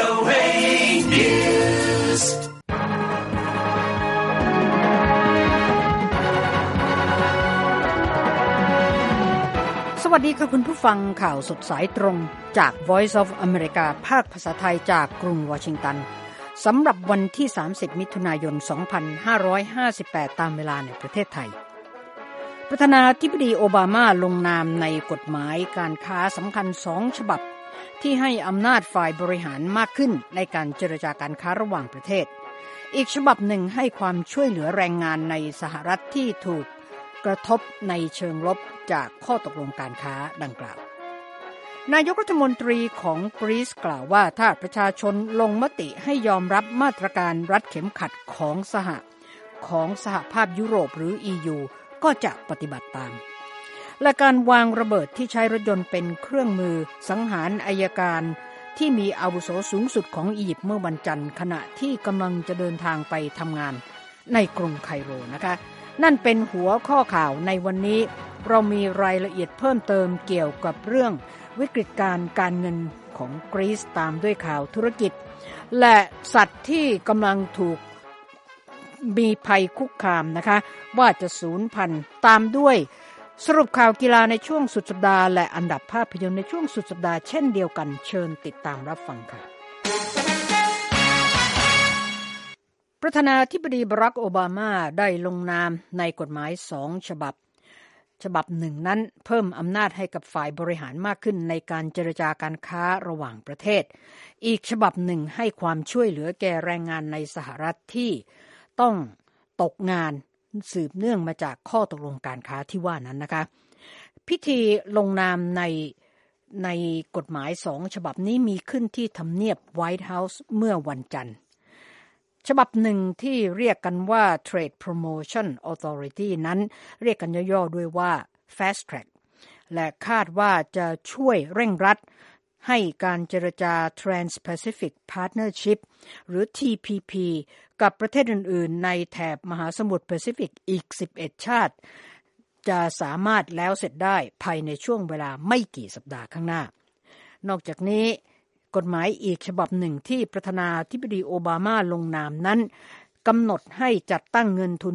VOA News สวัสดีค่ะคุณผู้ฟังข่าวสดสายตรงจาก Voice of America ภาคภาษาไทยจากกรุงวอชิงตันสำหรับวันที่30มิถุนายน2558ตามเวลาในประเทศไทยประธานาธิบดีโอบามาลงนามในกฎหมายการค้าสำคัญ2ฉบับที่ให้อำนาจฝ่ายบริหารมากขึ้นในการเจรจาการค้าระหว่างประเทศอีกฉบับหนึ่งให้ความช่วยเหลือแรงงานในสหรัฐที่ถูกกระทบในเชิงลบจากข้อตกลงการค้าดังกล่าวนายกรัฐมนตรีของกรีซกล่าวว่าถ้าประชาชนลงมติให้ยอมรับมาตรการรัดเข็มขัดของสหภาพยุโรปหรือ EU ก็จะปฏิบัติตามและการวางระเบิดที่ใช้รถยนต์เป็นเครื่องมือสังหารอัยการที่มีอาวุโสสูงสุดของอียิปต์เมื่อวันจันทร์ขณะที่กำลังจะเดินทางไปทำงานในกรุงไคโรนะคะนั่นเป็นหัวข้อข่าวในวันนี้เรามีรายละเอียดเพิ่มเติมเกี่ยวกับเรื่องวิกฤตการเงินของกรีซตามด้วยข่าวธุรกิจและสัตว์ที่กำลังถูกมีภัยคุกคามนะคะว่าจะสูญพันธุ์ตามด้วยสรุปข่าวกีฬาในช่วงสุดสัปดาห์และอันดับภาพยนตร์ในช่วงสุดสัปดาห์เช่นเดียวกันเชิญติดตามรับฟังค่ะประธานาธิบดีบารักโอบามาได้ลงนามในกฎหมาย2ฉบับหนึ่งนั้นเพิ่มอำนาจให้กับฝ่ายบริหารมากขึ้นในการเจรจาการค้าระหว่างประเทศอีกฉบับหนึ่งให้ความช่วยเหลือแก่แรงงานในสหรัฐที่ต้องตกงานสืบเนื่องมาจากข้อตกลงการค้าที่ว่านั้นนะคะพิธีลงนามในกฎหมาย2ฉบับนี้มีขึ้นที่ทำเนียบ White House เมื่อวันจันทร์ฉบับหนึ่งที่เรียกกันว่า Trade Promotion Authority นั้นเรียกกันย่อๆด้วยว่า Fast Track และคาดว่าจะช่วยเร่งรัดให้การเจรจา Trans-Pacific Partnership หรือ TPP กับประเทศอื่นๆในแถบมหาสมุทรแปซิฟิกอีก11ชาติจะสามารถแล้วเสร็จได้ภายในช่วงเวลาไม่กี่สัปดาห์ข้างหน้านอกจากนี้กฎหมายอีกฉบับหนึ่งที่ประธานาธิบดีโอบามาลงนามนั้นกำหนดให้จัดตั้งเงินทุน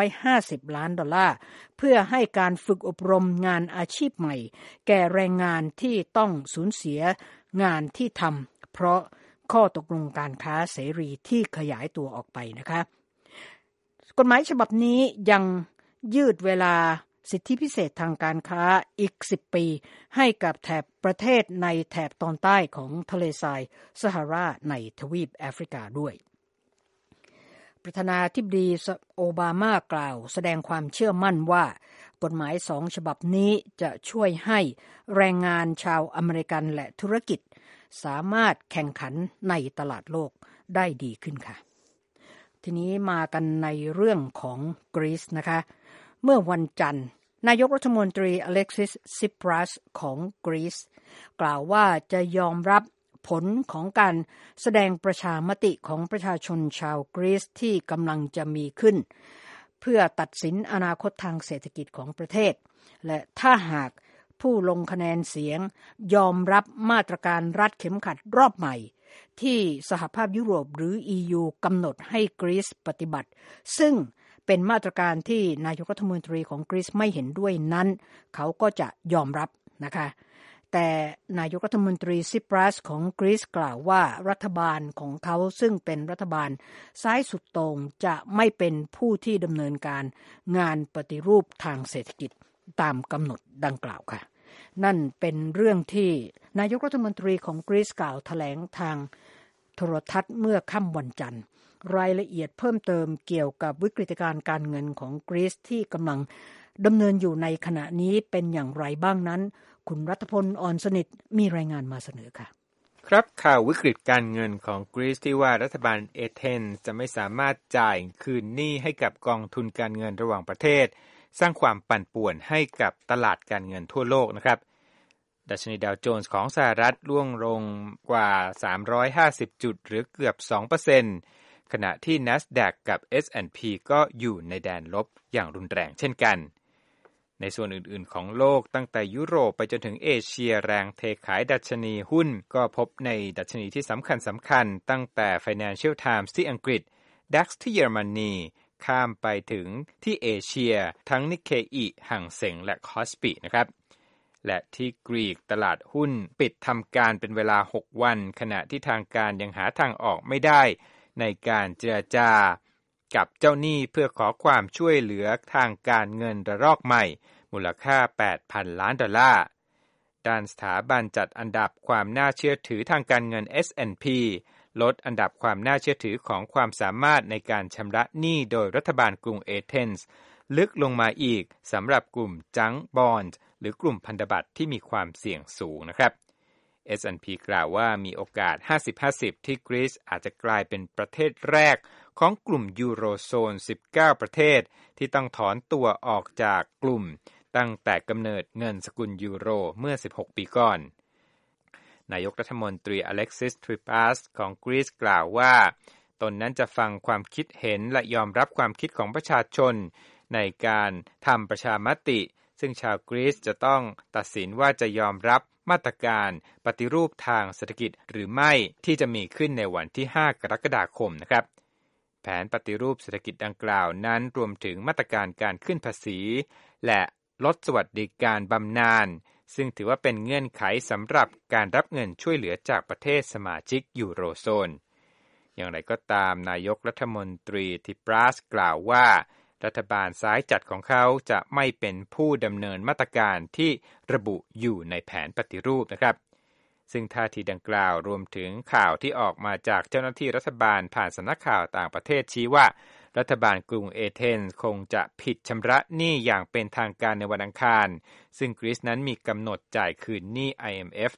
$450 ล้านเพื่อให้การฝึกอบรมงานอาชีพใหม่แก่แรงงานที่ต้องสูญเสียงานที่ทำเพราะข้อตกลงการค้าเสรีที่ขยายตัวออกไปนะคะกฎหมายฉบับนี้ยังยืดเวลาสิทธิพิเศษทางการค้าอีก10ปีให้กับแถบประเทศในแถบตอนใต้ของทะเลทรายซาฮาราในทวีปแอฟริกาด้วยประธานาธิบดีโอบามากล่าวแสดงความเชื่อมั่นว่ากฎหมาย2ฉบับนี้จะช่วยให้แรงงานชาวอเมริกันและธุรกิจสามารถแข่งขันในตลาดโลกได้ดีขึ้นค่ะทีนี้มากันในเรื่องของกรีซนะคะเมื่อวันจันทร์นายกรัฐมนตรีอเล็กซิส ซิปรัสของกรีซกล่าวว่าจะยอมรับผลของการแสดงประชามติของประชาชนชาวกรีซที่กำลังจะมีขึ้นเพื่อตัดสินอนาคตทางเศรษฐกิจของประเทศและถ้าหากผู้ลงคะแนนเสียงยอมรับมาตรการรัดเข็มขัดรอบใหม่ที่สหภาพยุโรปหรือ EU กำหนดให้กรีซปฏิบัติซึ่งเป็นมาตรการที่นายกรัฐมนตรีของกรีซไม่เห็นด้วยนั้นเขาก็จะยอมรับนะคะแต่นายกรัฐมนตรีซิปรัสของกรีซกล่าวว่ารัฐบาลของเขาซึ่งเป็นรัฐบาลซ้ายสุดโต่งจะไม่เป็นผู้ที่ดำเนินการงานปฏิรูปทางเศรษฐกิจตามกำหนดดังกล่าวค่ะนั่นเป็นเรื่องที่นายกรัฐมนตรีของกรีซกล่าวแถลงทางโทรทัศน์เมื่อค่ำวันจันทร์รายละเอียดเพิ่มเติมเกี่ยวกับวิกฤตการเงินของกรีซที่กำลังดำเนินอยู่ในขณะนี้เป็นอย่างไรบ้างนั้นคุณรัฐพล อ่อนสนิทมีรายงานมาเสนอค่ะครับข่าววิกฤตการเงินของกรีซที่ว่ารัฐบาลเอเธนส์จะไม่สามารถจ่ายคืนหนี้ให้กับกองทุนการเงินระหว่างประเทศสร้างความปั่นป่วนให้กับตลาดการเงินทั่วโลกนะครับดัชนีดาวโจนส์ของสหรัฐร่วงลงกว่า350จุดหรือเกือบ 2% ขณะที่ NASDAQ กับ S&P ก็อยู่ในแดนลบอย่างรุนแรงเช่นกันในส่วนอื่นๆของโลกตั้งแต่ยุโรปไปจนถึงเอเชียแรงเทขายดัชนีหุ้นก็พบในดัชนีที่สำคัญตั้งแต่ Financial Times ที่อังกฤษ DAX ที่เยอรมนีข้ามไปถึงที่เอเชียทั้งนิเคอิหังเส็งและคอสปินะครับและที่กรีกตลาดหุ้นปิดทำการเป็นเวลา6วันขณะที่ทางการยังหาทางออกไม่ได้ในการเจรจากับเจ้าหนี้เพื่อขอความช่วยเหลือทางการเงินระลอกใหม่มูลค่า $8,000 ล้านด้านสถาบันจัดอันดับความน่าเชื่อถือทางการเงิน S&P ลดอันดับความน่าเชื่อถือของความสามารถในการชำระหนี้โดยรัฐบาลกรุงเอเธนส์ลึกลงมาอีกสำหรับกลุ่มจังก์บอนด์หรือกลุ่มพันธบัตรที่มีความเสี่ยงสูงนะครับ S&P กล่าวว่ามีโอกาส 50-50 ที่กรีซอาจจะกลายเป็นประเทศแรกของกลุ่มยูโรโซน 19 ประเทศที่ต้องถอนตัวออกจากกลุ่มตั้งแต่กำเนิดเงินสกุลยูโรเมื่อ 16 ปีก่อนนายกรัฐมนตรีอเล็กซิส ทริปัสของกรีซกล่าวว่าตนนั้นจะฟังความคิดเห็นและยอมรับความคิดของประชาชนในการทำประชามติซึ่งชาวกรีซจะต้องตัดสินว่าจะยอมรับมาตรการปฏิรูปทางเศรษฐกิจหรือไม่ที่จะมีขึ้นในวันที่ 5 กรกฎาคมนะครับแผนปฏิรูปเศรษฐกิจดังกล่าวนั้นรวมถึงมาตรการการขึ้นภาษีและลดสวัสดิการบำนาญซึ่งถือว่าเป็นเงื่อนไขสำหรับการรับเงินช่วยเหลือจากประเทศสมาชิกยูโรโซนอย่างไรก็ตามนายกรัฐมนตรีทิปราสกล่าวว่ารัฐบาลซ้ายจัดของเขาจะไม่เป็นผู้ดำเนินมาตรการที่ระบุอยู่ในแผนปฏิรูปนะครับซึ่งท่าทีดังกล่าวรวมถึงข่าวที่ออกมาจากเจ้าหน้าที่รัฐบาลผ่านสำนักข่าวต่างประเทศชี้ว่ารัฐบาลกรุงเอเธนส์คงจะผิดชำระหนี้อย่างเป็นทางการในวันอังคารซึ่งกรีซนั้นมีกำหนดจ่ายคืนหนี้ IMF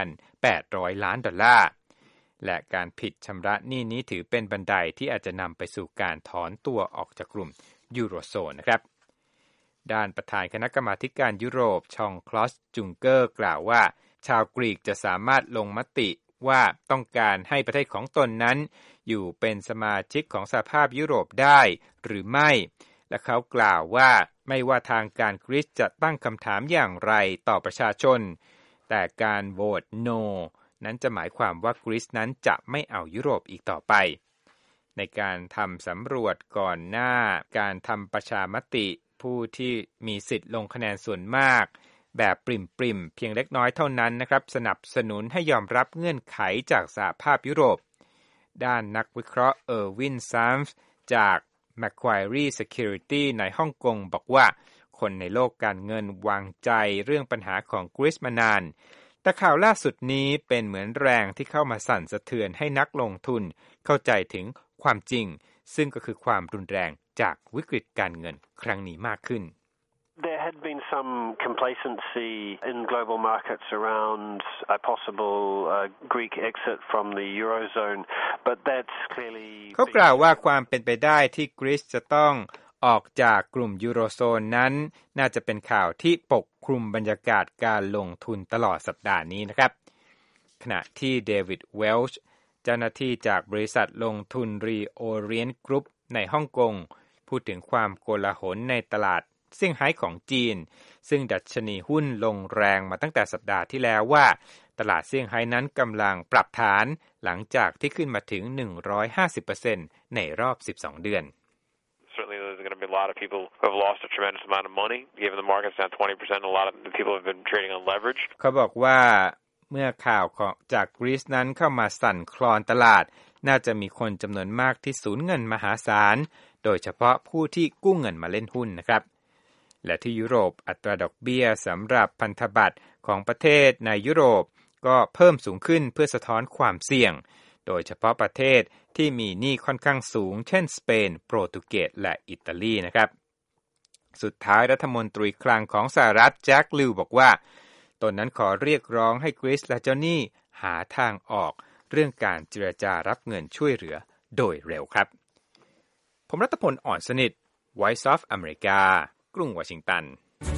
1,800 ล้านดอลลาร์และการผิดชำระหนี้นี้ถือเป็นบันไดที่อาจจะนำไปสู่การถอนตัวออกจากกลุ่มยูโรโซนนะครับด้านประธานคณะกรรมาธิการยุโรปชองคลอสจุงเกอร์กล่าวว่าชาวกรีกจะสามารถลงมติว่าต้องการให้ประเทศของตนนั้นอยู่เป็นสมาชิกของสหภาพยุโรปได้หรือไม่และเขากล่าวว่าไม่ว่าทางการกรีซจะตั้งคำถามอย่างไรต่อประชาชนแต่การโหวต No นั้นจะหมายความว่ากรีซนั้นจะไม่เอายุโรปอีกต่อไปในการทำสำรวจก่อนหน้าการทำประชามติผู้ที่มีสิทธิ์ลงคะแนนส่วนมากแบบปริ่มๆเพียงเล็กน้อยเท่านั้นนะครับสนับสนุนให้ยอมรับเงื่อนไขจากสหภาพยุโรปด้านนักวิเคราะห์เออร์วินซัมส์จาก Macquarie Security ในฮ่องกงบอกว่าคนในโลกการเงินวางใจเรื่องปัญหาของกรีซมานานแต่ข่าวล่าสุดนี้เป็นเหมือนแรงที่เข้ามาสั่นสะเทือนให้นักลงทุนเข้าใจถึงความจริงซึ่งก็คือความรุนแรงจากวิกฤตการเงินครั้งนี้มากขึ้น There had been some complacency in global markets around a possible Greek exit from the Eurozone, but that's clearly เขากล่าวว่าความเป็นไปได้ที่กรีซจะต้องออกจากกลุ่มยูโรโซนนั้นน่าจะเป็นข่าวที่ปกคลุมบรรยากาศการลงทุนตลอดสัปดาห์นี้นะครับขณะที่เดวิดเวลช์เจ้าหน้าที่จากบริษัทลงทุนรีโอเรียนต์กรุ๊ปในฮ่องกงพูดถึงความโกลาหลในตลาดเซี่ยงไฮ้ของจีนซึ่งดัชนีหุ้นลงแรงมาตั้งแต่สัปดาห์ที่แล้วว่าตลาดเซี่ยงไฮ้นั้นกำลังปรับฐานหลังจากที่ขึ้นมาถึง 150% ในรอบ 12 เดือน Certainly there's going to be a lot of people who have lost a tremendous amount of money given the market's down 20% a lot of the people have been trading on leverage เขาบอกว่าเมื่อข่าวของจากกรีซนั้นเข้ามาสั่นคลอนตลาดน่าจะมีคนจำนวนมากที่สูญเงินมหาศาลโดยเฉพาะผู้ที่กู้เงินมาเล่นหุ้นนะครับและที่ยุโรปอัตราดอกเบี้ยสำหรับพันธบัตรของประเทศในยุโรปก็เพิ่มสูงขึ้นเพื่อสะท้อนความเสี่ยงโดยเฉพาะประเทศที่มีหนี้ค่อนข้างสูงเช่นสเปนโปรตุเกสและอิตาลีนะครับสุดท้ายรัฐมนตรีคลังของสหรัฐแจ็คลิวบอกว่าตนนั้นขอเรียกร้องให้กรีซและเจ้าหนี้หาทางออกเรื่องการเจรจารับเงินช่วยเหลือโดยเร็วครับผมรัตพล อ่อนสนิท Voice of America กรุงวอชิงตัน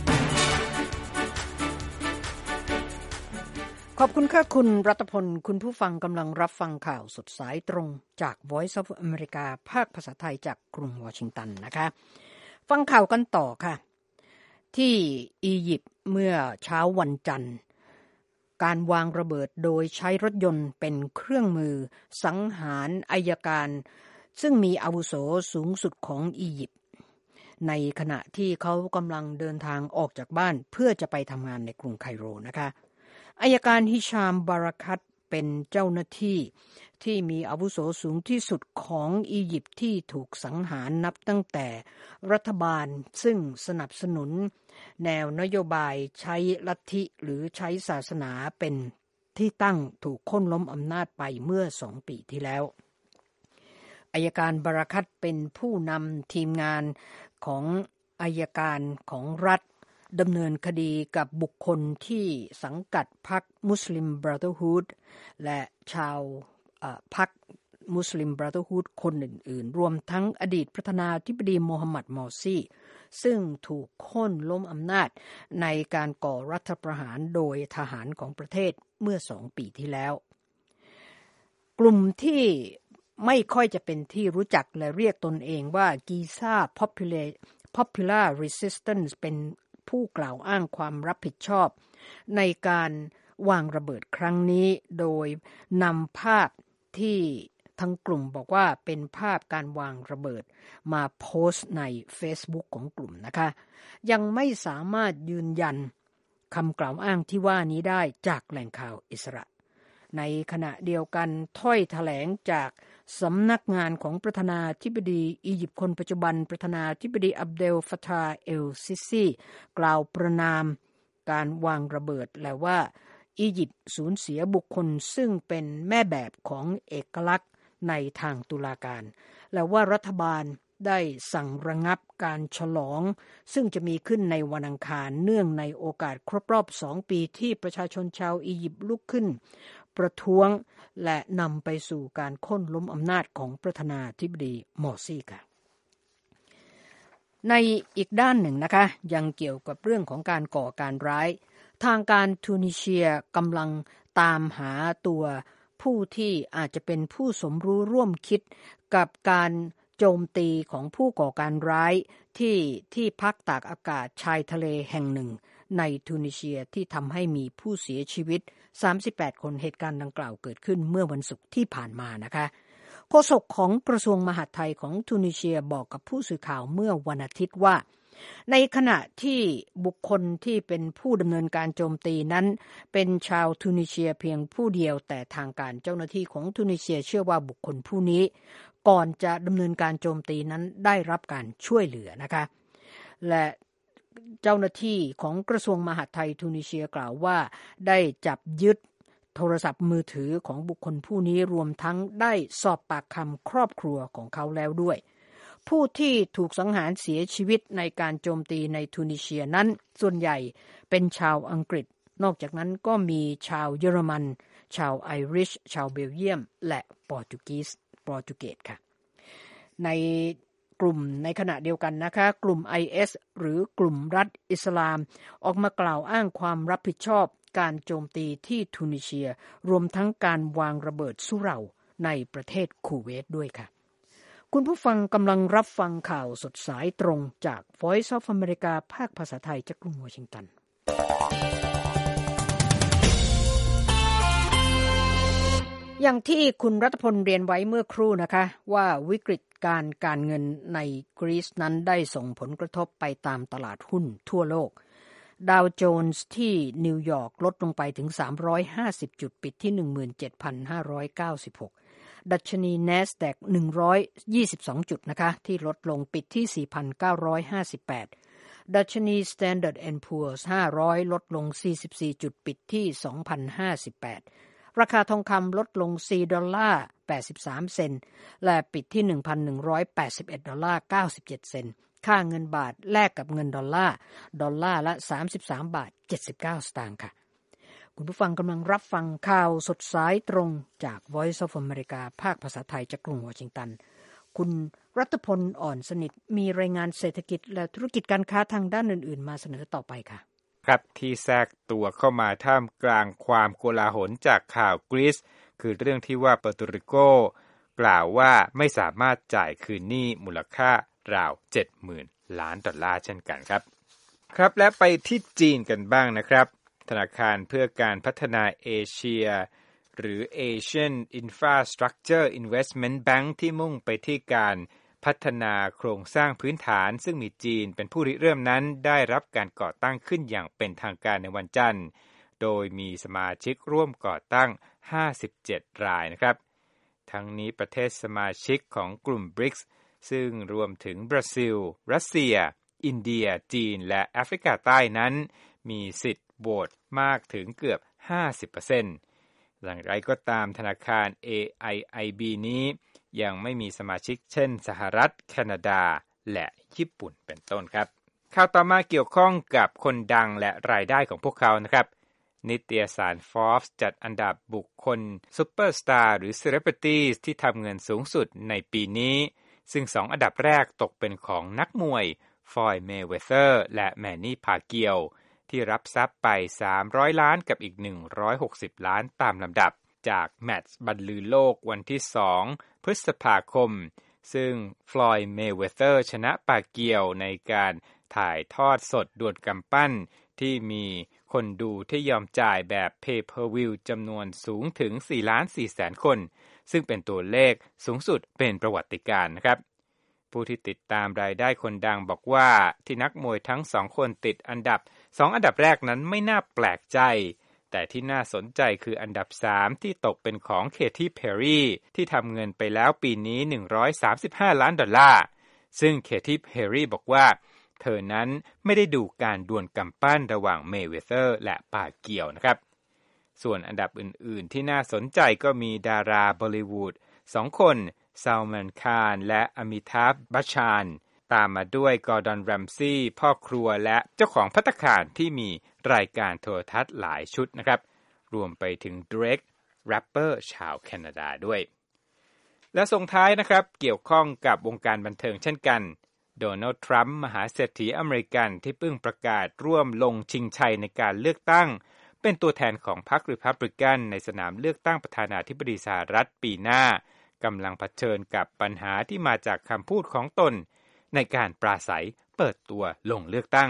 ขอบคุณค่ะคุณรัตพลคุณผู้ฟังกำลังรับฟังข่าวสดสายตรงจาก Voice of America ภาคภาษาไทยจากกรุงวอชิงตันนะคะฟังข่าวกันต่อค่ะที่อียิปต์เมื่อเช้าวันจันทร์การวางระเบิดโดยใช้รถยนต์เป็นเครื่องมือสังหารอัยการซึ่งมีอาวุโสสูงสุดของอียิปต์ในขณะที่เขากำลังเดินทางออกจากบ้านเพื่อจะไปทำงานในกรุงไคโรนะคะอัยการฮิชามบาราคัตเป็นเจ้าหน้าที่ที่มีอาวุโสสูงที่สุดของอียิปต์ที่ถูกสังหารนับตั้งแต่รัฐบาลซึ่งสนับสนุนแนวนโยบายใช้ลัทธิหรือใช้ศาสนาเป็นที่ตั้งถูกโค่นล้มอำนาจไปเมื่อ2 ปีที่แล้วอัยการบาราคัตเป็นผู้นำทีมงานของอัยการของรัฐดำเนินคดีกับบุคคลที่สังกัดพรรคมุสลิมบราเธอร์ฮูดและชาวพรรคมุสลิมบราเธอร์ฮูดคนอื่นๆรวมทั้งอดีตประธานาธิบดีโมฮัมหมัดมอร์ซีซึ่งถูกโค่นล้มอำนาจในการก่อรัฐประหารโดยทหารของประเทศเมื่อ2 ปีที่แล้วกลุ่มที่ไม่ค่อยจะเป็นที่รู้จักและเรียกตนเองว่ากีซ่าPopular Resistance เป็นผู้กล่าวอ้างความรับผิดชอบในการวางระเบิดครั้งนี้โดยนำภาพที่ทั้งกลุ่มบอกว่าเป็นภาพการวางระเบิดมาโพสต์ใน Facebook ของกลุ่มนะคะยังไม่สามารถยืนยันคำกล่าวอ้างที่ว่านี้ได้จากแหล่งข่าวอิสระในขณะเดียวกันถ้อยแถลงจากสำนักงานของประธานาธิบดีอียิปต์คนปัจจุบันประธานาธิบดีอับเดลฟัตตาห์เอลซิซีกล่าวประณามการวางระเบิดและว่าอียิปต์สูญเสียบุคคลซึ่งเป็นแม่แบบของเอกลักษณ์ในทางตุลาการและว่ารัฐบาลได้สั่งระงับการฉลองซึ่งจะมีขึ้นในวันอังคารเนื่องในโอกาสครบรอบ2 ปีที่ประชาชนชาวอียิปต์ลุกขึ้นประท้วงและนำไปสู่การโค่นล้มอำนาจของประธานาธิบดีมอร์ซีค่ะในอีกด้านหนึ่งนะคะยังเกี่ยวกับเรื่องของการก่อการร้ายทางการทูนิเซียกำลังตามหาตัวผู้ที่อาจจะเป็นผู้สมรู้ร่วมคิดกับการโจมตีของผู้ก่อการร้ายที่พักตากอากาศชายทะเลแห่งหนึ่งในทูนิเซียที่ทำให้มีผู้เสียชีวิต38 คนเหตุการณ์ดังกล่าวเกิดขึ้นเมื่อวันศุกร์ที่ผ่านมานะคะโฆษกของกระทรวงมหาดไทยของทูนิเซียบอกกับผู้สื่อข่าวเมื่อวันอาทิตย์ว่าในขณะที่บุคคลที่เป็นผู้ดำเนินการโจมตีนั้นเป็นชาวทูนิเซียเพียงผู้เดียวแต่ทางการเจ้าหน้าที่ของทูนิเซียเชื่อว่าบุคคลผู้นี้ก่อนจะดำเนินการโจมตีนั้นได้รับการช่วยเหลือนะคะและเจ้าหน้าที่ของกระทรวงมหาดไทยทูนิเซียกล่าวว่าได้จับยึดโทรศัพท์มือถือของบุคคลผู้นี้รวมทั้งได้สอบปากคำครอบครัวของเขาแล้วด้วยผู้ที่ถูกสังหารเสียชีวิตในการโจมตีในทูนิเซียนั้นส่วนใหญ่เป็นชาวอังกฤษนอกจากนั้นก็มีชาวเยอรมันชาวไอริชชาวเบลเยียมและโปรตุเกสค่ะในกลุ่มในขณะเดียวกันนะคะกลุ่ม IS หรือกลุ่มรัฐอิสลามออกมากล่าวอ้างความรับผิดชอบการโจมตีที่ทูนิเซียรวมทั้งการวางระเบิดสุเหร่าในประเทศคูเวตด้วยค่ะคุณผู้ฟังกำลังรับฟังข่าวสดสายตรงจาก Voice of America ภาคภาษาไทยจากกรุงวอชิงตันอย่างที่คุณรัตพลเรียนไว้เมื่อครู่นะคะว่าวิกฤตการเงินในกรีซนั้นได้ส่งผลกระทบไปตามตลาดหุ้นทั่วโลกดาวโจนส์ที่นิวยอร์กลดลงไปถึง350จุดปิดที่ 17,596 ดัชนี NASDAQ 122จุดนะคะที่ลดลงปิดที่ 4,958 ดัชนี Standard & Poor's 500ลดลง44จุดปิดที่ 2,058 ราคาทองคำลดลง$4.83 และปิดที่ $1,181.97 ค่าเงินบาทแลกกับเงินดอลลาร์ละ33.79 สตางค์ค่ะคุณผู้ฟังกำลังรับฟังข่าวสดสายตรงจาก Voice of America ภาคภาษาไทยจากกรุงวอชิงตันคุณรัตพลอ่อนสนิทมีรายงานเศรษฐกิจและธุรกิจการค้าทางด้านอื่นๆมาเสนอต่อไปค่ะครับที่แทรกตัวเข้ามาท่ามกลางความโกลาหลจากข่าวกรีซคือเรื่องที่ว่าเปอร์โตริโกกล่าวว่าไม่สามารถจ่ายคืนหนี้มูลค่าราว $70,000 ล้านเช่นกันครับครับและไปที่จีนกันบ้างนะครับธนาคารเพื่อการพัฒนาเอเชียหรือ Asian Infrastructure Investment Bank ที่มุ่งไปที่การพัฒนาโครงสร้างพื้นฐานซึ่งมีจีนเป็นผู้ริเริ่มนั้นได้รับการก่อตั้งขึ้นอย่างเป็นทางการในวันจันทร์โดยมีสมาชิกร่วมก่อตั้ง57รายนะครับทั้งนี้ประเทศสมาชิกของกลุ่ม BRICS ซึ่งรวมถึงบราซิลรัสเซียอินเดียจีนและแอฟริกาใต้นั้นมีสิทธิ์โหวตมากถึงเกือบ 50% อย่างไรก็ตามธนาคาร AIIB นี้ยังไม่มีสมาชิกเช่นสหรัฐแคนาดาและญี่ปุ่นเป็นต้นครับข่าวต่อมาเกี่ยวข้องกับคนดังและรายได้ของพวกเขานะครับนิตยสาร Forbes จัดอันดับบุคคลซุปเปอร์สตาร์หรือ Celebrities ที่ทำเงินสูงสุดในปีนี้ซึ่ง2อันดับแรกตกเป็นของนักมวยฟลอยด์ เมย์เวเธอร์และแมนนี่ พาเกียวที่รับทรัพย์ไป300ล้านกับอีก160ล้านตามลำดับจากแมตช์บรรลือโลกวันที่2พฤษภาคมซึ่งฟลอยด์ เมย์เวเธอร์ชนะปาเกียวในการถ่ายทอดสดดวลกำปั้นที่มีคนดูที่ยอมจ่ายแบบ Pay-per-view จำนวนสูงถึง 4,400,000 คนซึ่งเป็นตัวเลขสูงสุดเป็นประวัติการณ์นะครับผู้ที่ติดตามรายได้คนดังบอกว่าที่นักมวยทั้ง2คนติดอันดับ2อันดับแรกนั้นไม่น่าแปลกใจแต่ที่น่าสนใจคืออันดับ3ที่ตกเป็นของเคที่ เพร์รี่ที่ทำเงินไปแล้วปีนี้$135 ล้านซึ่งเคที่ เพร์รี่บอกว่าเธอนั้นไม่ได้ดูการดวลกำปั้นระหว่างเมย์เวเธอร์และปาเกียวนะครับส่วนอันดับอื่นๆที่น่าสนใจก็มีดาราบอลลีวูด2คนซาลแมน คาร์และอมิทาฟ บัชชานตามมาด้วยกอร์ดอน แรมซี่พ่อครัวและเจ้าของภัตตาคารที่มีรายการโทรทัศน์หลายชุดนะครับรวมไปถึงเดรกแรปเปอร์ชาวแคนาดาด้วยและส่งท้ายนะครับเกี่ยวข้องกับวงการบันเทิงเช่นกันโดนัลด์ทรัมป์มหาเศรษฐีอเมริกันที่เพิ่งประกาศร่วมลงชิงชัยในการเลือกตั้งเป็นตัวแทนของพรรครีพับลิกันในสนามเลือกตั้งประธานาธิบดีสหรัฐปีหน้ากำลังเผชิญกับปัญหาที่มาจากคำพูดของตนในการปราศัยเปิดตัวลงเลือกตั้ง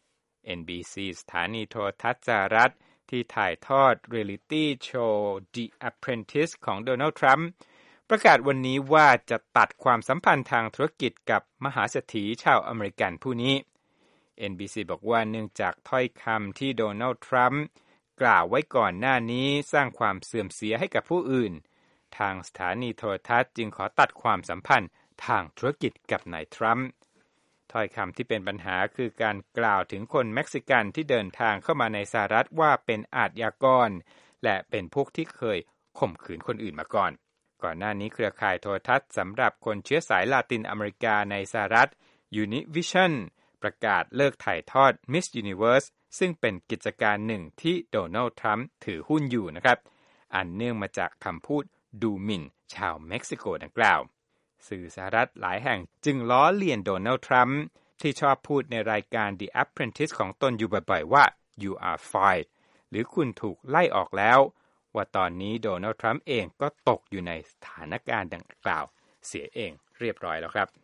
NBC สถานีโทรทัศน์สหรัฐที่ถ่ายทอดเรียลิตี้โชว์ The Apprentice ของโดนัลด์ทรัมป์ประกาศวันนี้ว่าจะตัดความสัมพันธ์ทางธุรกิจกับมหาเศรษฐีชาวอเมริกันผู้นี้ NBC บอกว่าเนื่องจากถ้อยคำที่โดนัลด์ทรัมป์กล่าวไว้ก่อนหน้านี้สร้างความเสื่อมเสียให้กับผู้อื่นทางสถานีโทรทัศน์จึงขอตัดความสัมพันธ์ทางธุรกิจกับนายทรัมป์ถ้อยคำที่เป็นปัญหาคือการกล่าวถึงคนเม็กซิกันที่เดินทางเข้ามาในสหรัฐว่าเป็นอาชญากรและเป็นพวกที่เคยข่มขืนคนอื่นมาก่อนหน้านี้เครือข่ายโทรทัศน์สำหรับคนเชื้อสายลาตินอเมริกาในสหรัฐ Univision ประกาศเลิกถ่ายทอด Miss Universe ซึ่งเป็นกิจการหนึ่งที่โดนัลด์ทรัมป์ถือหุ้นอยู่นะครับอันเนื่องมาจากคำพูดดูหมิ่นชาวเม็กซิโกดังกล่าวสื่อสหรัฐหลายแห่งจึงล้อเลียนโดนัลด์ทรัมป์ที่ชอบพูดในรายการ The Apprentice ของตนอยู่บ่อยๆว่า You are fired หรือคุณถูกไล่ออกแล้วว่าตอนนี้โดนัลด์ทรัมป์เองก็ตกอยู่ในสถานการณ์ดังกล่าวเสียเองเรียบร้อยแล้วครับ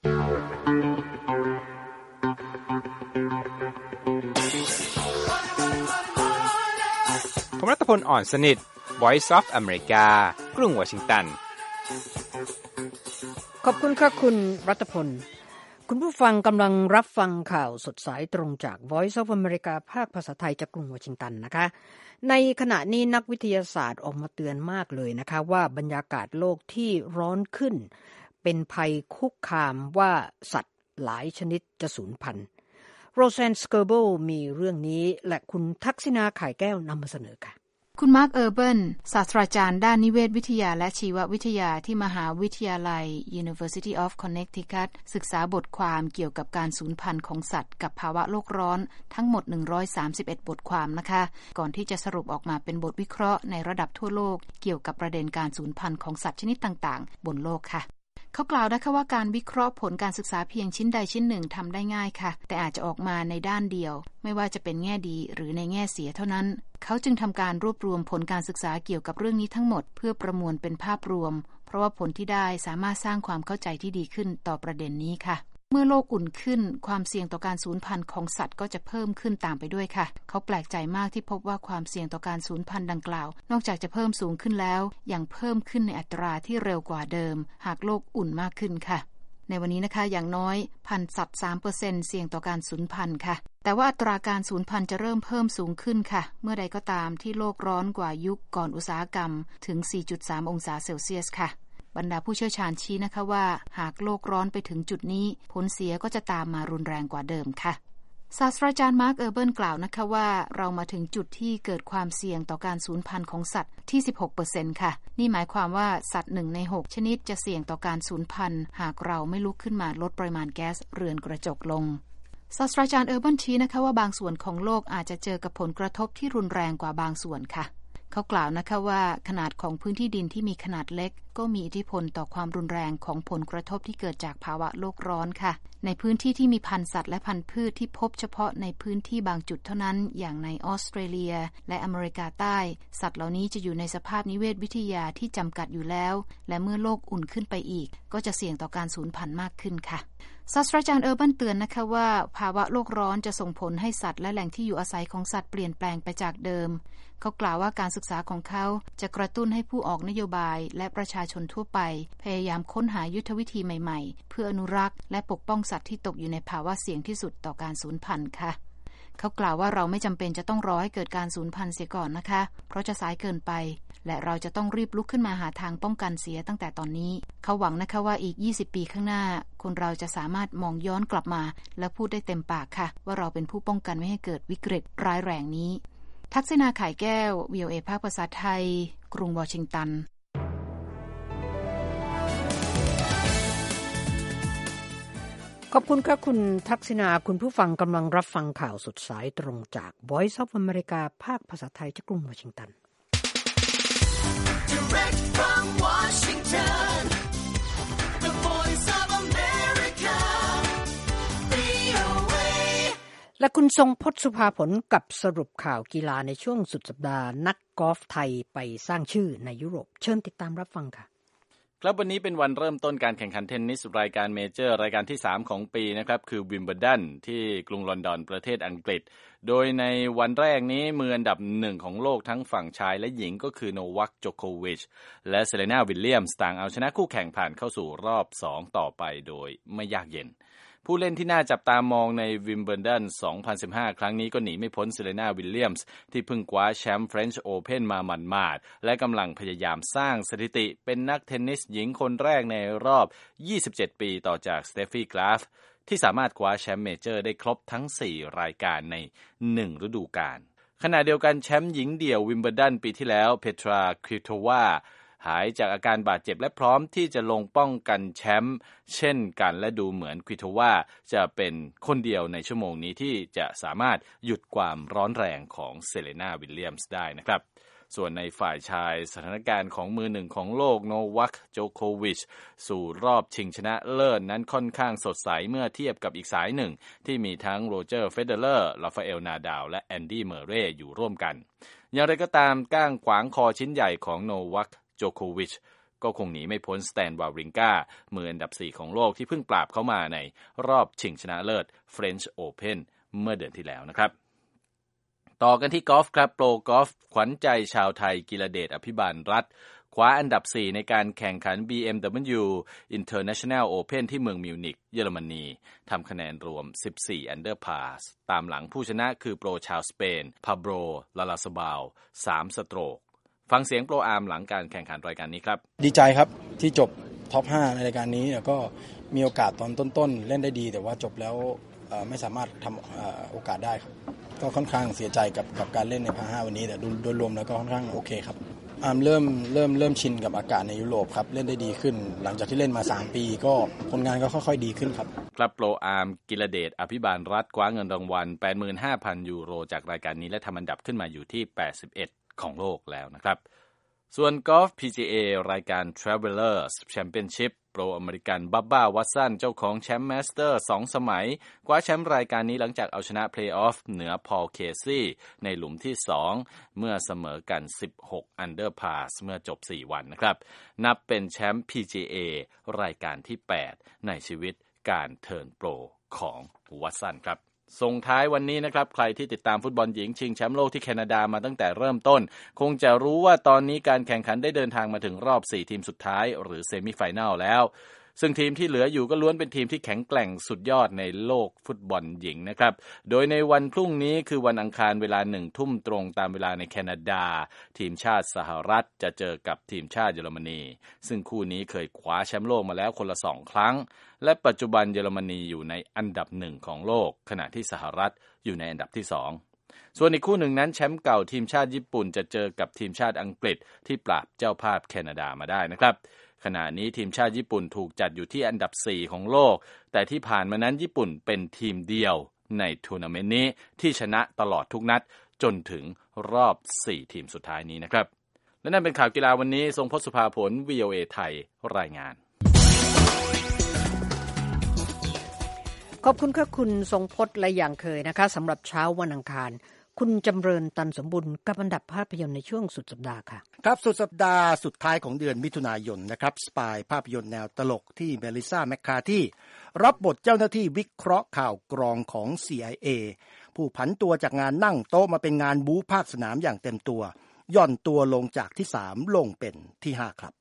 ผมรัตพล อ่อนสนิท Voice of America กรุงวอชิงตันขอบคุณค่ะคุณรัตพลคุณผู้ฟังกำลังรับฟังข่าวสดสายตรงจาก Voice of America ภาคภาษาไทยจากกรุงวอชิงตันนะคะในขณะนี้นักวิทยาศาสตร์ออกมาเตือนมากเลยนะคะว่าบรรยากาศโลกที่ร้อนขึ้นเป็นภัยคุกคามว่าสัตว์หลายชนิดจะสูญพันธุ์โรแซน สเกอร์เบิลมีเรื่องนี้และคุณทักษิณา ข่ายแก้วนำมาเสนอค่ะคุณมาร์ค เออร์เบิร์นศาสตราจารย์ด้านนิเวศวิทยาและชีววิทยาที่มหาวิทยาลัย University of Connecticut ศึกษาบทความเกี่ยวกับการสูญพันธุ์ของสัตว์กับภาวะโลกร้อนทั้งหมด131บทความนะคะก่อนที่จะสรุปออกมาเป็นบทวิเคราะห์ในระดับทั่วโลกเกี่ยวกับประเด็นการสูญพันธุ์ของสัตว์ชนิดต่างๆบนโลกค่ะเขากล่าวนะคะว่าการวิเคราะห์ผลการศึกษาเพียงชิ้นใดชิ้นหนึ่งทำได้ง่ายค่ะแต่อาจจะออกมาในด้านเดียวไม่ว่าจะเป็นแง่ดีหรือในแง่เสียเท่านั้นเขาจึงทำการรวบรวมผลการศึกษาเกี่ยวกับเรื่องนี้ทั้งหมดเพื่อประมวลเป็นภาพรวมเพราะว่าผลที่ได้สามารถสร้างความเข้าใจที่ดีขึ้นต่อประเด็นนี้ค่ะเมื่อโลกอุ่นขึ้นความเสี่ยงต่อการสูญพันธุ์ของสัตว์ก็จะเพิ่มขึ้นตามไปด้วยค่ะเขาแปลกใจมากที่พบว่าความเสี่ยงต่อการสูญพันธุ์ดังกล่าวนอกจากจะเพิ่มสูงขึ้นแล้วยังเพิ่มขึ้นในอัตราที่เร็วกว่าเดิมหากโลกอุ่นมากขึ้นค่ะในวันนี้นะคะอย่างน้อยพันธุ์สัตว์ 3% เสี่ยงต่อการสูญพันธุ์ค่ะแต่ว่าอัตราการสูญพันธุ์จะเริ่มเพิ่มสูงขึ้นค่ะเมื่อใดก็ตามที่โลกร้อนกว่ายุคก่อนอุตสาหกรรมถึง 4.3 องศาเซลเซียสค่ะบรรดาผู้เชี่ยวชาญชี้นะคะว่าหากโลกร้อนไปถึงจุดนี้ผลเสียก็จะตามมารุนแรงกว่าเดิมค่ะศาสตราจารย์มาร์คเออร์เบิร์นกล่าวนะคะว่าเรามาถึงจุดที่เกิดความเสี่ยงต่อการสูญพันธุ์ของสัตว์ที่ 16% ค่ะนี่หมายความว่าสัตว์1ใน6ชนิดจะเสี่ยงต่อการสูญพันธุ์หากเราไม่ลุกขึ้นมาลดปริมาณแก๊สเรือนกระจกลงศาสตราจารย์เออร์เบิร์นชี้นะคะว่าบางส่วนของโลกอาจจะเจอกับผลกระทบที่รุนแรงกว่าบางส่วนค่ะเขากล่าวนะคะว่าขนาดของพื้นที่ดินที่มีขนาดเล็กก็มีอิทธิพลต่อความรุนแรงของผลกระทบที่เกิดจากภาวะโลกร้อนค่ะในพื้นที่ที่มีพันธุ์สัตว์และพันธุ์พืชที่พบเฉพาะในพื้นที่บางจุดเท่านั้นอย่างในออสเตรเลียและอเมริกาใต้สัตว์เหล่านี้จะอยู่ในสภาพนิเวศวิทยาที่จำกัดอยู่แล้วและเมื่อโลกอุ่นขึ้นไปอีกก็จะเสี่ยงต่อการสูญพันธุ์มากขึ้นค่ะศาสตราจารย์เออร์เบิร์นเตือนนะคะว่าภาวะโลกร้อนจะส่งผลให้สัตว์และแหล่งที่อยู่อาศัยของสัตว์เปลี่ยนแปลงไปจากเดิมเขากล่าวว่าการศึกษาของเขาจะกระตุ้นให้ผู้ออกนโยบายและประชาชนทั่วไปพยายามค้นหายุทธวิธีใหม่ๆเพื่ออนุรักษ์และปกป้องสัตว์ที่ตกอยู่ในภาวะเสี่ยงที่สุดต่อการสูญพันธุ์ค่ะเขากล่าวว่าเราไม่จำเป็นจะต้องรอให้เกิดการสูญพันธุ์เสียก่อนนะคะเพราะจะสายเกินไปและเราจะต้องรีบลุกขึ้นมาหาทางป้องกันเสียตั้งแต่ตอนนี้เขาหวังนะคะว่าอีก20ปีข้างหน้าคนเราจะสามารถมองย้อนกลับมาและพูดได้เต็มปากค่ะว่าเราเป็นผู้ป้องกันไม่ให้เกิดวิกฤตร้ายแรงนี้ทักษิณา ข่ายแก้ว VOA ภาคภาษาไทยกรุงวอชิงตันขอบคุณค่ะคุณทักษิณาคุณผู้ฟังกำลังรับฟังข่าวสดสายตรงจาก Voice of America ภาคภาษาไทยจากกรุงวอชิงตัน Direct from Washington, the Voice of America, VOA. และคุณทรงพจน์สุภาผลกับสรุปข่าวกีฬาในช่วงสุดสัปดาห์นักกอล์ฟไทยไปสร้างชื่อในยุโรปเชิญติดตามรับฟังค่ะครับวันนี้เป็นวันเริ่มต้นการแข่งขันเทนนิสรายการเมเจอร์รายการที่3ของปีนะครับคือวิมเบิลดันที่กรุงลอนดอนประเทศอังกฤษโดยในวันแรกนี้มืออันดับ1ของโลกทั้งฝั่งชายและหญิงก็คือโนวัค โจโควิชและเซเลนา วิลเลียมส์ต่างเอาชนะคู่แข่งผ่านเข้าสู่รอบ2ต่อไปโดยไม่ยากเย็นผู้เล่นที่น่าจับตามองในวิมเบิลดัน 2015 ครั้งนี้ก็หนีไม่พ้นเซเลนา วิลเลียมส์ที่เพิ่งคว้าแชมป์ French Open มาหมาดๆและกำลังพยายามสร้างสถิติเป็นนักเทนนิสหญิงคนแรกในรอบ 27 ปีต่อจากสเตฟฟี่ กราฟที่สามารถคว้าแชมป์เมเจอร์ได้ครบทั้ง 4 รายการใน 1 ฤดูกาลขณะเดียวกันแชมป์หญิงเดี่ยววิมเบิลดันปีที่แล้วเพตรา ควิโตวาหายจากอาการบาดเจ็บและพร้อมที่จะลงป้องกันแชมป์เช่นกันและดูเหมือนควิโตวาจะเป็นคนเดียวในชั่วโมงนี้ที่จะสามารถหยุดความร้อนแรงของเซเลนา วิลเลียมส์ได้นะครับส่วนในฝ่ายชายสถานการณ์ของมือหนึ่งของโลกโนวัค โจโควิชสู่รอบชิงชนะเลิศนั้นค่อนข้างสดใสเมื่อเทียบกับอีกสายหนึ่งที่มีทั้งโรเจอร์ เฟเดเลอร์ ราฟาเอล นาดาลและแอนดี้ เมอร์เรย์อยู่ร่วมกันอย่างไรก็ตามก้างขวางคอชิ้นใหญ่ของโนวัค โจโควิชก็คงหนีไม่พ้นสแตน วาวริงกามืออันดับ4ของโลกที่เพิ่งปราบเข้ามาในรอบชิงชนะเลิศ French Open เมื่อเดือนที่แล้วนะครับต่อกันที่กอล์ฟครับโปรกอล์ฟขวัญใจชาวไทยกิรเดช อภิบาลรัตน์คว้าอันดับ4ในการแข่งขัน BMW International Open ที่เมืองมิวนิกเยอรมนีทำคะแนนรวม14อันเดอร์พาสตามหลังผู้ชนะคือโปรชาวสเปนพาโบร ลาลาซาบาว3สโตรกฟังเสียงโปรอาร์มหลังการแข่งขันรายการนี้ครับดีใจครับที่จบท็อป5ในรายการนี้แล้วก็มีโอกาสตอนต้นๆเล่นได้ดีแต่ว่าจบแล้วไม่สามารถทำโอกาสได้ครับก็ค่อนข้างเสียใจกับการเล่นในพา5วันนี้แต่โดยรวมแล้วก็ค่อนข้างโอเคครับอาร์มเริ่มชินกับอากาศในยุโรปครับเล่นได้ดีขึ้นหลังจากที่เล่นมา3ปีก็ผลงานก็ค่อยๆดีขึ้นครับครับโปรอาร์มกิรเดช อภิบาลรัตน์คว้าเงินรางวัล 85,000 ยูโรจากรายการนี้และทำอันดับขึ้นมาอยู่ที่81ของโลกแล้วนะครับส่วนกอล์ฟ PGA รายการ Travelers Championship โปรอเมริกันบับบ้าวัตสันเจ้าของแชมป์มาสเตอร์2สมัยคว้าแชมป์รายการนี้หลังจากเอาชนะเพลย์ออฟเหนือพอลเคซี่ในหลุมที่2เมื่อเสมอกัน16อันเดอร์พาสเมื่อจบ4วันนะครับนับเป็นแชมป์ PGA รายการที่8ในชีวิตการเทิร์นโปรของวัตสันครับส่งท้ายวันนี้นะครับใครที่ติดตามฟุตบอลหญิงชิงแชมป์โลกที่แคนาดามาตั้งแต่เริ่มต้นคงจะรู้ว่าตอนนี้การแข่งขันได้เดินทางมาถึงรอบ4ทีมสุดท้ายหรือเซมิไฟแนลแล้วซึ่งทีมที่เหลืออยู่ก็ล้วนเป็นทีมที่แข็งแกร่งสุดยอดในโลกฟุตบอลหญิงนะครับโดยในวันพรุ่งนี้คือวันอังคารเวลา 1 ทุ่มตรงตามเวลาในแคนาดาทีมชาติสหรัฐจะเจอกับทีมชาติเยอรมนีซึ่งคู่นี้เคยคว้าแชมป์โลกมาแล้วคนละ2ครั้งและปัจจุบันเยอรมนีอยู่ในอันดับ1ของโลกขณะที่สหรัฐอยู่ในอันดับที่2ส่วนอีกคู่หนึ่งนั้นแชมป์เก่าทีมชาติญี่ปุ่นจะเจอกับทีมชาติอังกฤษที่ปราบเจ้าภาพแคนาดามาได้นะครับขณะนี้ทีมชาติญี่ปุ่นถูกจัดอยู่ที่อันดับ4ของโลกแต่ที่ผ่านมานั้นญี่ปุ่นเป็นทีมเดียวในทัวร์นาเมนต์นี้ที่ชนะตลอดทุกนัดจนถึงรอบ4ทีมสุดท้ายนี้นะครับและนั่นเป็นข่าวกีฬาวันนี้ทรงพจน์สุภาผล VOA ไทยรายงานขอบคุณค่ะคุณทรงพจน์และอย่างเคยนะคะสำหรับเช้าวันอังคารคุณจำเริญตันสมบุญกับอันดับภาพยนตร์ในช่วงสุดสัปดาห์ค่ะครับสุดสัปดาห์สุดท้ายของเดือนมิถุนายนนะครับสปายภาพยนตร์แนวตลกที่เมลิซาแมคคาร์ธีรับบทเจ้าหน้าที่วิเคราะห์ข่าวกรองของ CIA ผู้ผันตัวจากงานนั่งโต๊ะมาเป็นงานบู๊ภาคสนามอย่างเต็มตัวย่อนตัวลงจากที่3ลงเป็นที่5ครับ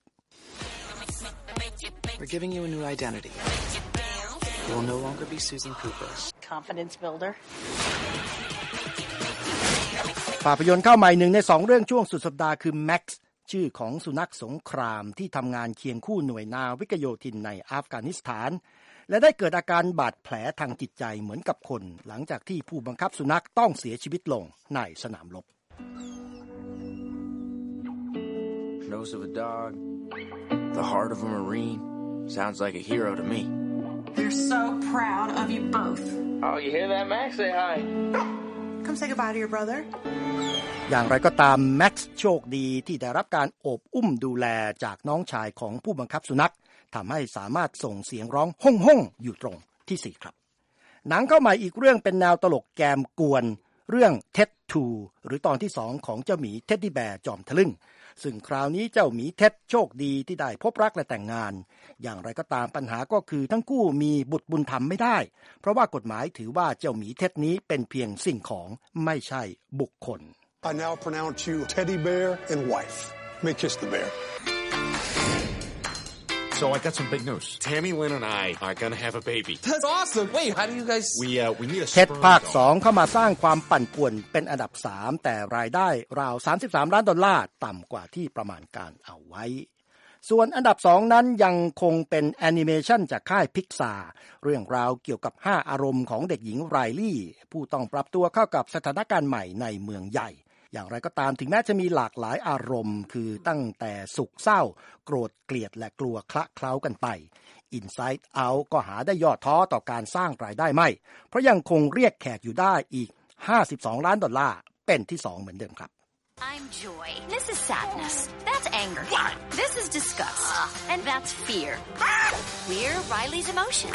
We're giving you a new identity. You will no longer be Susan Cooper. Confidence builder. ภาพยนตร์เข้าใหม่1ใน2เรื่องช่วงสุดสัปดาห์คือแม็กซ์ชื่อของสุนัขสงครามที่ทำงานเคียงคู่หน่วยนาวิกโยธินในอัฟกานิสถานและได้เกิดอาการบาดแผลทางจิตใจเหมือนกับคนหลังจากที่ผู้บังคับสุนัขต้องเสียชีวิตลงในสนามรบ Nose of a dog, the heart of a Marine. Sounds like a hero to me. We're so proud of you both. Oh, you hear that, Max? Say hi. Come say goodbye to your brother. อย่างไรก็ตามแม็กซ์โชคดีที่ได้รับการโอบอุ้มดูแลจากน้องชายของผู้บังคับสุนัขทำให้สามารถส่งเสียงร้องฮ่องฮ่องอยู่ตรงที่4ครับหนังเข้าใหม่อีกเรื่องเป็นแนวตลกแกมกวนเรื่อง Ted 2หรือตอนที่2ของเจ้าหมีเท็ดดี้แบร์จอมทะลึ่งซึ่งคราวนี้เจ้าหมีเท็ดโชคดีที่ได้พบรักและแต่งงานอย่างไรก็ตามปัญหาก็คือทั้งคู่มีบุตรบุญธรรมไม่ได้เพราะว่ากฎหมายถือว่าเจ้าหมีเท็ดนี้เป็นเพียงสิ่งของไม่ใช่บุคคล I now pronounce you teddy bear and wife. May kiss the bear. So I got some big news. Tammy Lynn and I are gonna have a baby. That's awesome. Wait, how do you guys? We need a เท็ด sperm ภาค donor. 2เข้ามาสร้างความปั่นป่วนเป็นอันดับ3แต่รายได้ราว$33 ล้านต่ำกว่าที่ประมาณการเอาไว้ส่วนอันดับ2นั้นยังคงเป็นแอนิเมชันจากค่ายพิกซาร์เรื่องราวเกี่ยวกับ5อารมณ์ของเด็กหญิงไรลี่ผู้ต้องปรับตัวเข้ากับสถานการณ์ใหม่ในเมืองใหญ่อย่างไรก็ตามถึงแม้จะมีหลากหลายอารมณ์คือตั้งแต่สุขเศร้าโกรธเกลียดและกลัวคละเคล้ากันไป Inside Out ก็หาได้ย่อท้อต่อการสร้างรายได้ไม่เพราะยังคงเรียกแขกอยู่ได้อีก$52 ล้านเป็นที่2เหมือนเดิมครับ I'm joy. This is sadness. That's anger. This is disgust. And that's fear. We're Riley's emotions.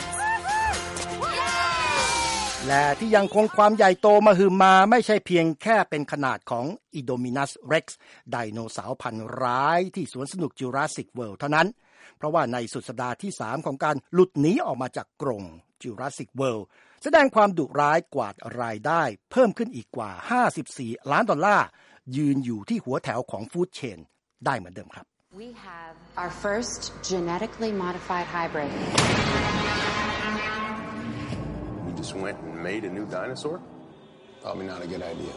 และที่ยังคงความใหญ่โตมหึมาไม่ใช่เพียงแค่เป็นขนาดของ Indominus Rex ไดโนเสาร์พันร้ายที่สวนสนุก Jurassic World เท่านั้นเพราะว่าในสุดสัปดาห์ที่3ของการหลุดหนีออกมาจากกรง Jurassic World แสดงความดุร้ายกวาดรายได้เพิ่มขึ้นอีกกว่า$54 ล้านยืนอยู่ที่หัวแถวของฟู้ดเชนได้เหมือนเดิมครับ We have our first genetically modified hybrid. You just went and made a new dinosaur? Probably not a good idea.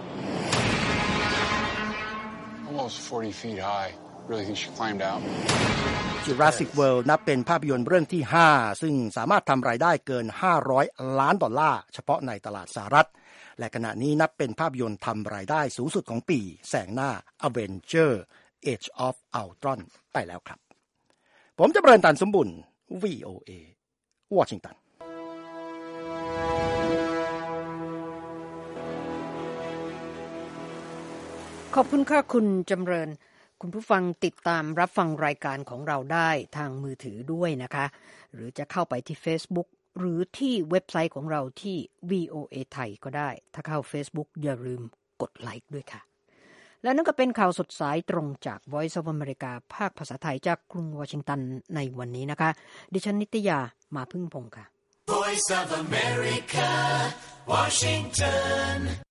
Almost 40 feet high. Really think she climbed out? Jurassic World นับเป็นภาพยนตร์เรื่องที่5ซึ่งสามารถทำรายได้เกิน$500 ล้านเฉพาะในตลาดสหรัฐและขณะนี้นับเป็นภาพยนตร์ทำรายได้สูงสุดของปีแซงหน้า Avenger Age of Ultron ไปแล้วครับผมจำเริญตันสมบุญ VOA วอชิงตันขอบคุณค่ะคุณจำเริญคุณผู้ฟังติดตามรับฟังรายการของเราได้ทางมือถือด้วยนะคะหรือจะเข้าไปที่ Facebook หรือที่เว็บไซต์ของเราที่ VOA ไทยก็ได้ถ้าเข้า Facebook อย่าลืมกดไลค์ด้วยค่ะและนั่นก็เป็นข่าวสดสายตรงจาก Voice of America ภาคภาษาไทยจากกรุงวอชิงตันในวันนี้นะคะดิฉันนิตยามาพึ่งพงษ์ค่ะ Voice of America, Washington